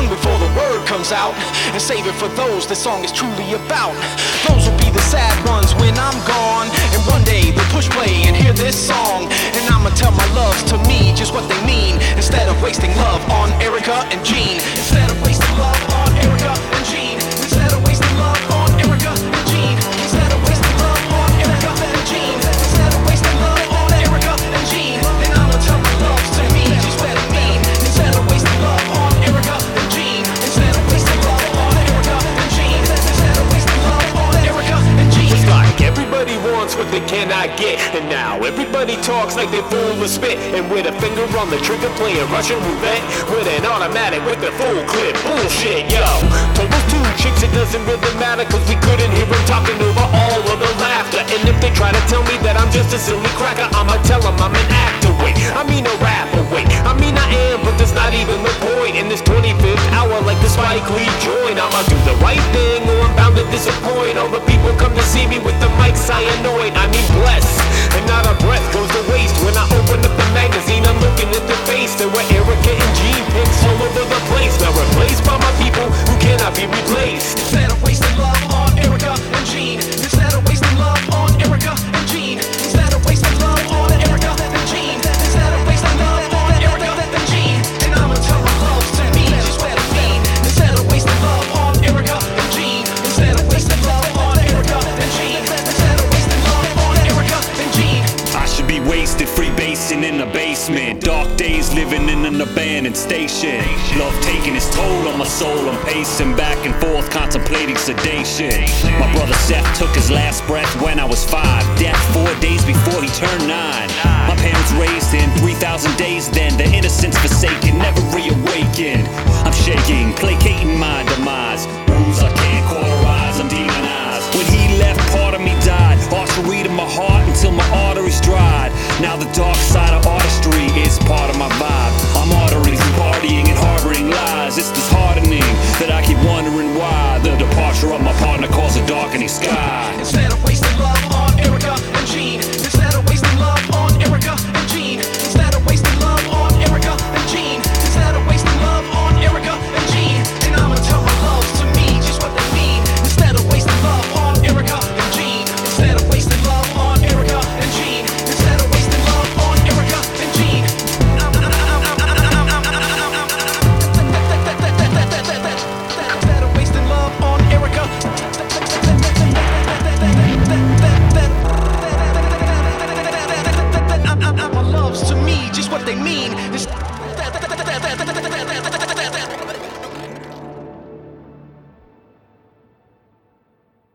tongue before the word comes out, and save it for those the song is truly about. Those will be the sad ones when I'm gone, and one day they'll push play and hear this song, and I'ma tell my loves to me just what they mean, instead of wasting love on Erica and Gene. Instead of wasting love on Erica and Gene. Instead of wasting love on Erica and Gene. Instead of wasting love on Erica and Gene. Instead of wasting love on Erica and Gene, then I'ma tell my loves to me just what it mean. Instead of wasting love on Erica and Gene. Instead of wasting love on Erica and Gene. Instead of wasting love on Erica and Gene. It's like everybody wants what they cannot get, and now everybody talks like they full of spit, and with a finger on the trigger playing Russian roulette with an automatic with the full clip. Bullshit, yo. Told those two chicks it doesn't really matter, cause we couldn't hear them talking over all of the laughter. And if they try to tell me that I'm just a silly cracker, I'ma tell them I'm an actor, wait, I mean a rapper, wait, I mean I am, but that's not even the point. In this 25th hour, like the Spike Lee joint, I'ma do the right thing or I'm bound to disappoint. All the people come to see me with the mic cyanoid. I mean bless, and not a breath goes to waste. When I open up the magazine, I'm looking at the face. There were Erica and Gene pics all over the place. Now replaced by my people who cannot be replaced. Instead of wasting love on Erica and Gene. Instead of wasting love on Erica and Gene. Instead of wasting love on Erica and Gene. Instead of wasting love on Erica and Gene, and I'ma tell my loves to me just what it mean. Instead of wasting love on Erica and Gene. Instead of wasting love on Erica and Gene. Instead of wasting love on Erica and Gene. I should be wasted freebasing in the basement. Dark days living in an abandoned station. Love taking its toll on my soul. I'm pacing back and forth contemplating sedation. My brother Seth took his last breath when I was 5. Death 4 days before he turned 9. My parents raised him 3,000 days then. The innocence forsaken, never reawakened. I'm shaking, placating my demise. Wounds I can't cauterize, I'm demonized. When he left, part of me died. Artery to my heart until my arteries dried. Now the dark side of artistry is part of my vibe. I'm arteries and partying and harboring lies. It's disheartening that I keep wondering why the departure of my partner caused a darkening sky. Instead of wasting